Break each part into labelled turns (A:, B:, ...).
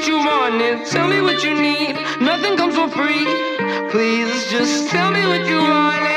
A: what you wanted, tell me what you need. Nothing comes for free. Please just tell me what you wanted.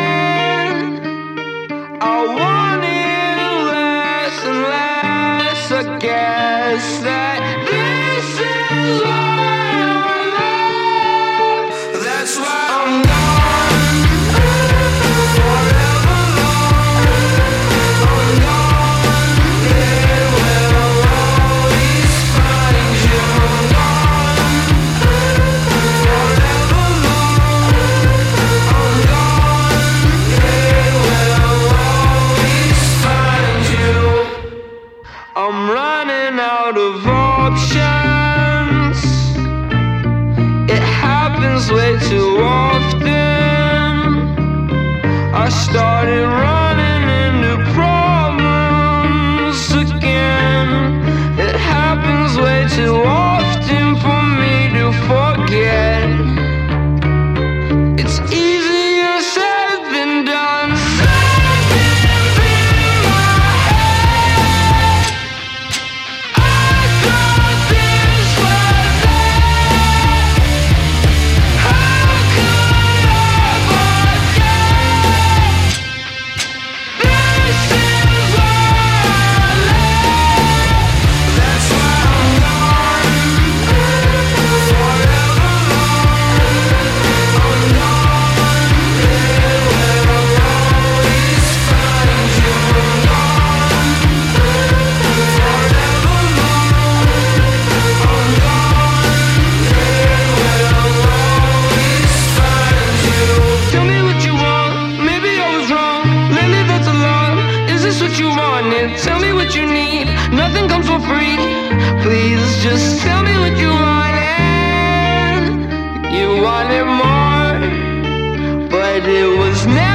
A: I want it less and less. I guess that this is why I'm alive. That's why I'm gone forever long. I'm gone, they will always find you. I'm gone forever long. I'm gone, they will always find you. I'm running out of options. It happens way too often. I started running into problems again. It happens way too often for me to forget. It's easier said than done. Something's in my head. I thought this was it. How could I forget? This is where I live. That's why I'm gone forever long. I'm gone, they will always find you. I'm gone forever long. I'm gone, they will always find you. Tell me what you want, maybe I was wrong. Lately that's a lot, is this what you wanted? Tell me what you need, nothing comes for free. Please just tell me what you wanted. You wanted more, but it was never